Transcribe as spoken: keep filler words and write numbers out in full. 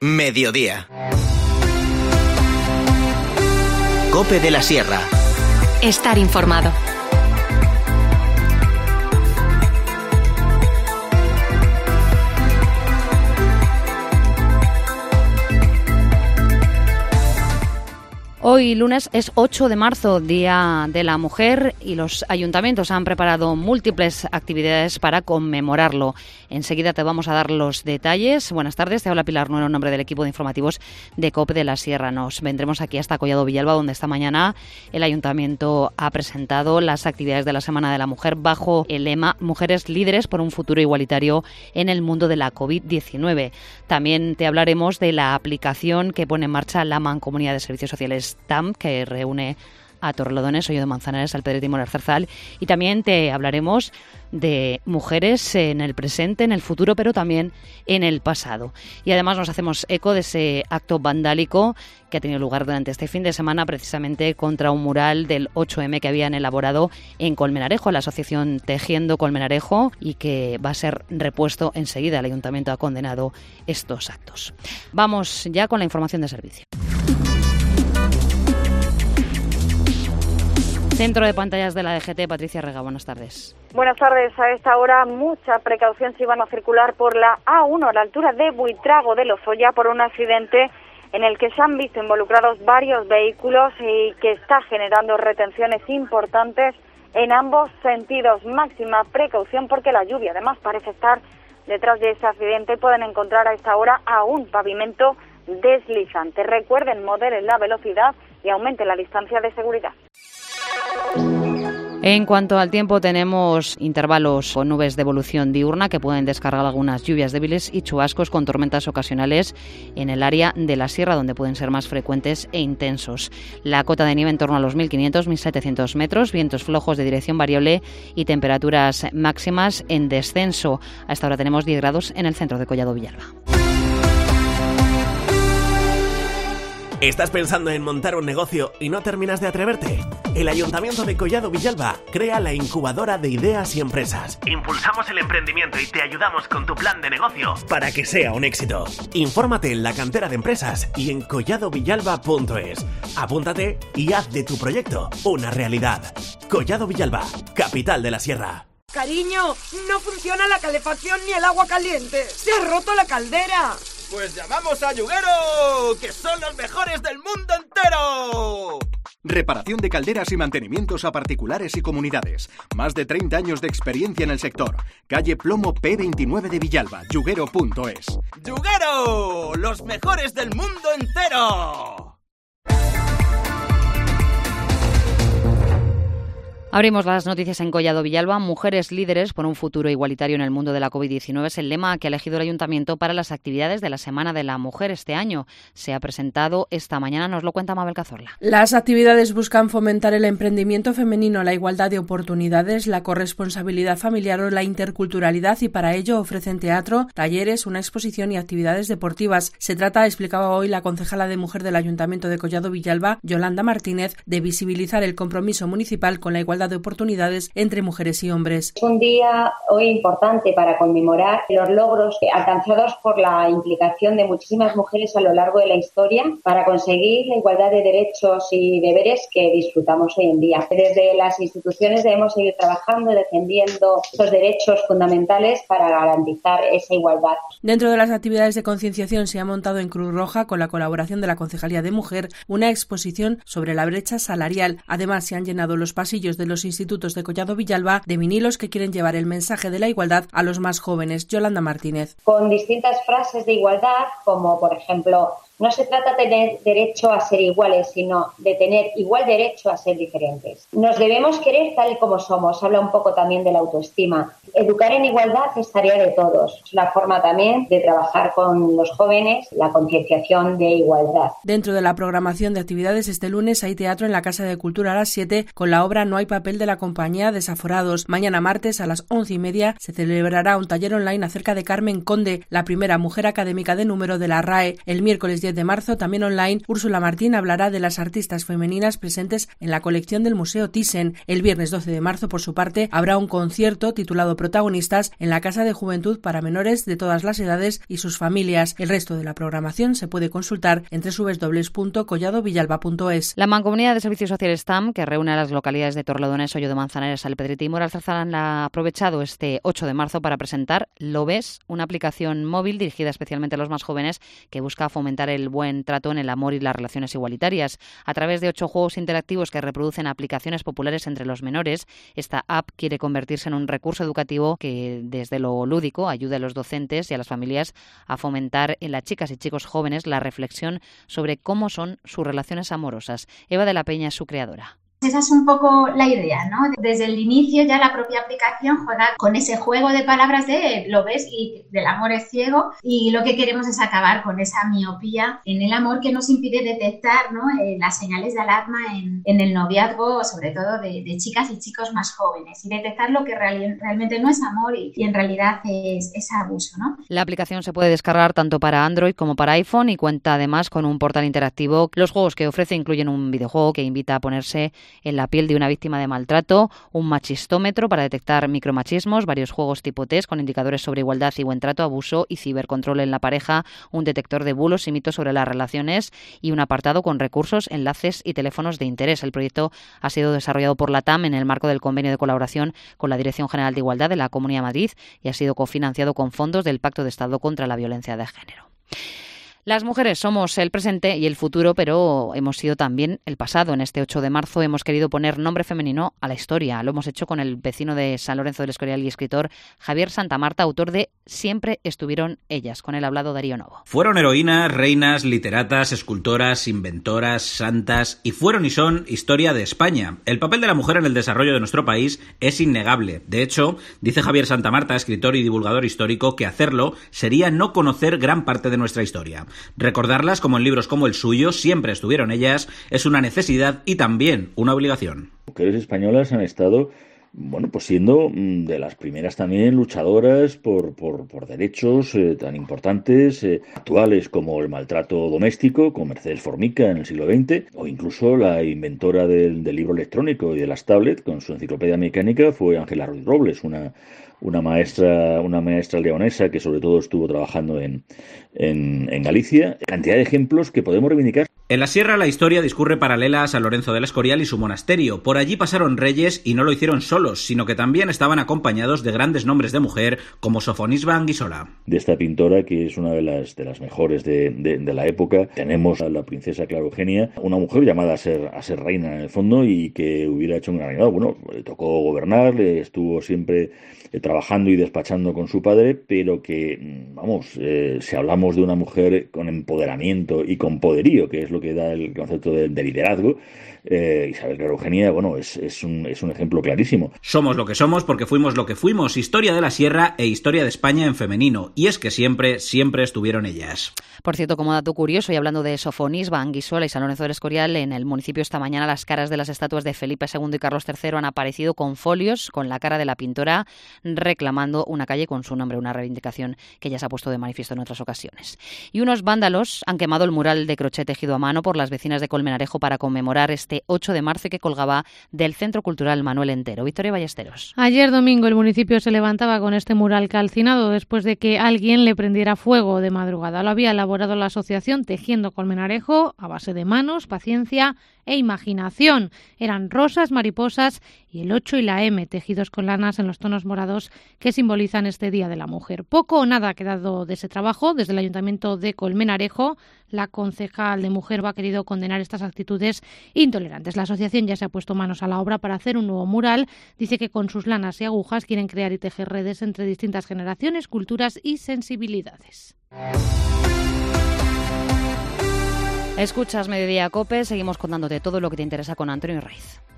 Mediodía. COPE de la Sierra. Estar informado. Hoy lunes es ocho de marzo, Día de la Mujer, y los ayuntamientos han preparado múltiples actividades para conmemorarlo. Enseguida te vamos a dar los detalles. Buenas tardes, te habla Pilar Nuero en nombre del equipo de informativos de COPE de la Sierra. Nos vendremos aquí hasta Collado Villalba, donde esta mañana el ayuntamiento ha presentado las actividades de la Semana de la Mujer bajo el lema Mujeres líderes por un futuro igualitario en el mundo de la covid diecinueve. También te hablaremos de la aplicación que pone en marcha la Mancomunidad de Servicios Sociales T A M, que reúne a Torrelodones, Hoyo de Manzanares, Alpedret y Molar-Zarzal, y también te hablaremos de mujeres en el presente, en el futuro, pero también en el pasado. Y además nos hacemos eco de ese acto vandálico que ha tenido lugar durante este fin de semana, precisamente contra un mural del ocho eme que habían elaborado en Colmenarejo, la asociación Tejiendo Colmenarejo, y que va a ser repuesto enseguida. El ayuntamiento ha condenado estos actos. Vamos ya con la información de servicio. Centro de pantallas de la D G T, Patricia Rega, buenas tardes. Buenas tardes. A esta hora mucha precaución si van a circular por la A uno a la altura de Buitrago de Lozoya por un accidente en el que se han visto involucrados varios vehículos y que está generando retenciones importantes en ambos sentidos. Máxima precaución porque la lluvia además parece estar detrás de ese accidente y pueden encontrar a esta hora aún pavimento deslizante. Recuerden, moderen la velocidad y aumenten la distancia de seguridad. En cuanto al tiempo, tenemos intervalos con nubes de evolución diurna que pueden descargar algunas lluvias débiles y chubascos con tormentas ocasionales en el área de la sierra, donde pueden ser más frecuentes e intensos. La cota de nieve en torno a los mil quinientos a mil setecientos metros, vientos flojos de dirección variable y temperaturas máximas en descenso. A esta hora tenemos diez grados en el centro de Collado Villalba. ¿Estás pensando en montar un negocio y no terminas de atreverte? El Ayuntamiento de Collado Villalba crea la incubadora de ideas y empresas. Impulsamos el emprendimiento y te ayudamos con tu plan de negocio para que sea un éxito. Infórmate en la cantera de empresas y en collado villalba punto es. Apúntate y haz de tu proyecto una realidad. Collado Villalba, capital de la Sierra. Cariño, no funciona la calefacción ni el agua caliente. ¡Se ha roto la caldera! Pues llamamos a Yuguero, que son los mejores del mundo entero. Reparación de calderas y mantenimientos a particulares y comunidades. Más de treinta años de experiencia en el sector. Calle Plomo P veintinueve de Villalba, yuguero punto es. ¡Yuguero! ¡Los mejores del mundo entero! Abrimos las noticias en Collado Villalba. Mujeres líderes por un futuro igualitario en el mundo de la covid diecinueve es el lema que ha elegido el Ayuntamiento para las actividades de la Semana de la Mujer este año. Se ha presentado esta mañana, nos lo cuenta Mabel Cazorla. Las actividades buscan fomentar el emprendimiento femenino, la igualdad de oportunidades, la corresponsabilidad familiar o la interculturalidad, y para ello ofrecen teatro, talleres, una exposición y actividades deportivas. Se trata, explicaba hoy la concejala de Mujer del Ayuntamiento de Collado Villalba, Yolanda Martínez, de visibilizar el compromiso municipal con la igualdad de oportunidades entre mujeres y hombres. Es un día hoy importante para conmemorar los logros alcanzados por la implicación de muchísimas mujeres a lo largo de la historia para conseguir la igualdad de derechos y deberes que disfrutamos hoy en día. Desde las instituciones debemos seguir trabajando, defendiendo estos derechos fundamentales para garantizar esa igualdad. Dentro de las actividades de concienciación se ha montado en Cruz Roja, con la colaboración de la Concejalía de Mujer, una exposición sobre la brecha salarial. Además, se han llenado los pasillos de los institutos de Collado Villalba de vinilos que quieren llevar el mensaje de la igualdad a los más jóvenes. Yolanda Martínez. Con distintas frases de igualdad, como por ejemplo, no se trata de tener derecho a ser iguales, sino de tener igual derecho a ser diferentes. Nos debemos querer tal y como somos. Habla un poco también de la autoestima. Educar en igualdad es tarea de todos. Es una forma también de trabajar con los jóvenes la concienciación de igualdad. Dentro de la programación de actividades, este lunes hay teatro en la Casa de Cultura a las siete con la obra No hay papel papel de la compañía Desaforados. Mañana martes a las once y media se celebrará un taller online acerca de Carmen Conde, la primera mujer académica de número de la R A E. El miércoles diez de marzo, también online, Úrsula Martín hablará de las artistas femeninas presentes en la colección del Museo Thyssen. El viernes doce de marzo, por su parte, habrá un concierto titulado Protagonistas en la Casa de Juventud para menores de todas las edades y sus familias. El resto de la programación se puede consultar en doble u doble u doble u punto collado villalba punto es. La Mancomunidad de Servicios Sociales T A M, que reúne a las localidades de Torrelodones, Hoyo de Manzanares, Alpedrete y Moral Zarzalán, ha aprovechado este ocho de marzo para presentar Lo Ves, una aplicación móvil dirigida especialmente a los más jóvenes que busca fomentar el buen trato en el amor y las relaciones igualitarias. A través de ocho juegos interactivos que reproducen aplicaciones populares entre los menores, esta app quiere convertirse en un recurso educativo que, desde lo lúdico, ayude a los docentes y a las familias a fomentar en las chicas y chicos jóvenes la reflexión sobre cómo son sus relaciones amorosas. Eva de la Peña es su creadora. Esa es un poco la idea, ¿no? Desde el inicio ya la propia aplicación juega con ese juego de palabras de lo ves y del amor es ciego, y lo que queremos es acabar con esa miopía en el amor que nos impide detectar, ¿no? eh, las señales de alarma en, en el noviazgo, sobre todo de, de chicas y chicos más jóvenes, y detectar lo que real, realmente no es amor y, y en realidad es, es abuso, ¿no? La aplicación se puede descargar tanto para Android como para iPhone y cuenta además con un portal interactivo. Los juegos que ofrece incluyen un videojuego que invita a ponerse en la piel de una víctima de maltrato, un machistómetro para detectar micromachismos, varios juegos tipo test con indicadores sobre igualdad y buen trato, abuso y cibercontrol en la pareja, un detector de bulos y mitos sobre las relaciones y un apartado con recursos, enlaces y teléfonos de interés. El proyecto ha sido desarrollado por la T A M en el marco del convenio de colaboración con la Dirección General de Igualdad de la Comunidad de Madrid y ha sido cofinanciado con fondos del Pacto de Estado contra la Violencia de Género. Las mujeres somos el presente y el futuro, pero hemos sido también el pasado. En este ocho de marzo hemos querido poner nombre femenino a la historia. Lo hemos hecho con el vecino de San Lorenzo del Escorial y escritor Javier Santamarta, autor de Siempre estuvieron ellas. Con él ha hablado Darío Novo. Fueron heroínas, reinas, literatas, escultoras, inventoras, santas y fueron y son historia de España. El papel de la mujer en el desarrollo de nuestro país es innegable. De hecho, dice Javier Santamarta, escritor y divulgador histórico, que hacerlo sería no conocer gran parte de nuestra historia. Recordarlas, como en libros como el suyo, Siempre estuvieron ellas, es una necesidad y también una obligación. Mujeres españolas han estado, bueno, pues siendo de las primeras también luchadoras por, por, por derechos eh, tan importantes, eh, actuales como el maltrato doméstico, con Mercedes Formica en el siglo veinte, o incluso la inventora del, del libro electrónico y de las tablets, con su enciclopedia mecánica, fue Ángela Ruiz Robles, una una maestra una maestra leonesa que sobre todo estuvo trabajando en, en, en Galicia. Cantidad de ejemplos que podemos reivindicar. En la sierra la historia discurre paralela a San Lorenzo del Escorial y su monasterio. Por allí pasaron reyes y no lo hicieron solos, sino que también estaban acompañados de grandes nombres de mujer como Sofonisba Anguissola. De esta pintora, que es una de las, de las mejores de, de, de la época, tenemos a la princesa Clara Eugenia, una mujer llamada a ser, a ser reina en el fondo y que hubiera hecho un gran reinado. Bueno, le tocó gobernar, le estuvo siempre eh, trabajando y despachando con su padre, pero que, vamos, eh, si hablamos de una mujer con empoderamiento y con poderío, que es lo que da el concepto de, de liderazgo, eh, Isabel Clara Eugenia, bueno, es, es, un, es un ejemplo clarísimo. Somos lo que somos porque fuimos lo que fuimos, historia de la sierra e historia de España en femenino, y es que siempre, siempre estuvieron ellas. Por cierto, como dato curioso, y hablando de Sofonisba, Anguissola y San Lorenzo del Escorial, en el municipio esta mañana las caras de las estatuas de Felipe segundo y Carlos tercero han aparecido con folios con la cara de la pintora reclamando una calle con su nombre, una reivindicación que ya se ha puesto de manifiesto en otras ocasiones. Y unos vándalos han quemado el mural de crochet tejido a mano por las vecinas de Colmenarejo para conmemorar este ocho de marzo que colgaba del Centro Cultural Manuel Entero. Victoria Ballesteros. Ayer domingo el municipio se levantaba con este mural calcinado después de que alguien le prendiera fuego de madrugada. Lo había elaborado la asociación Tejiendo Colmenarejo a base de manos, paciencia e imaginación. Eran rosas, mariposas y el ocho y la M tejidos con lanas en los tonos morados que simbolizan este Día de la Mujer. Poco o nada ha quedado de ese trabajo. Desde el Ayuntamiento de Colmenarejo, la concejal de Mujer ha querido condenar estas actitudes intolerantes. La asociación ya se ha puesto manos a la obra para hacer un nuevo mural. Dice que con sus lanas y agujas quieren crear y tejer redes entre distintas generaciones, culturas y sensibilidades. Escuchas Mediodía Cope, seguimos contándote todo lo que te interesa con Antonio Raiz.